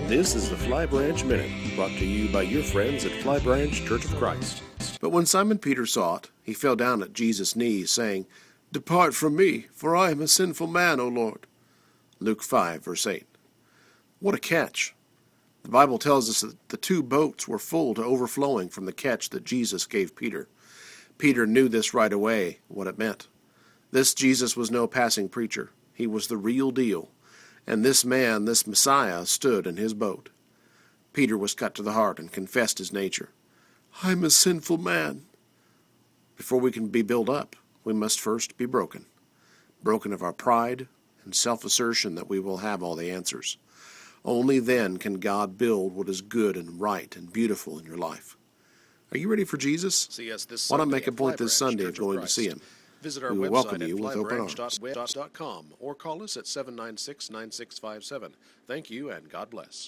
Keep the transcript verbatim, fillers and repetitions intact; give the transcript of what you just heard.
This is the Fly Branch Minute, brought to you by your friends at Fly Branch Church of Christ. But when Simon Peter saw it, he fell down at Jesus' knees, saying, "Depart from me, for I am a sinful man, O Lord." Luke five, verse eight. What a catch! The Bible tells us that the two boats were full to overflowing from the catch that Jesus gave Peter. Peter knew this right away, what it meant. This Jesus was no passing preacher. He was the real deal. And this man, this Messiah, stood in his boat. Peter was cut to the heart and confessed his nature. "I'm a sinful man." Before we can be built up, we must first be broken. Broken of our pride and self-assertion that we will have all the answers. Only then can God build what is good and right and beautiful in your life. Are you ready for Jesus? See us this Why not Sunday make a at point Fly this Branch Sunday of Church of going to Christ. see him? Visit our We will website welcome at you with open arms. fly branch dot web dot com or call us at seven nine six, nine six five seven. Thank you and God bless.